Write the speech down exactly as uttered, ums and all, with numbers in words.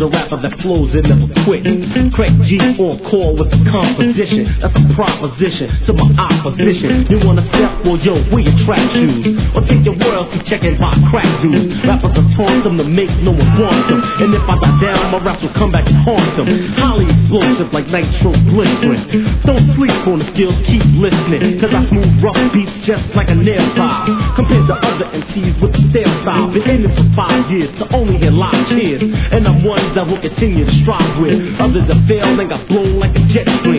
a rapper that flows and never quits. Craig G on call with the composition. That's a proposition to my opposition. You wanna step? Well, yo, wear your track shoes. Or take your royalty check and buy crack dudes. Rappers are taught them to make no one want them. And if I die down, my raps will come back and haunt them. Highly explosive like nitro glycerin. Don't sleep on the skills, keep listening. Cause I smooth rough beats just like a nail file. Compared to other M Cs with the stale style. Been in it for five years to only hear live cheers. And I'm one that will continue to strive with. Others that failed and got blown like a jet stream.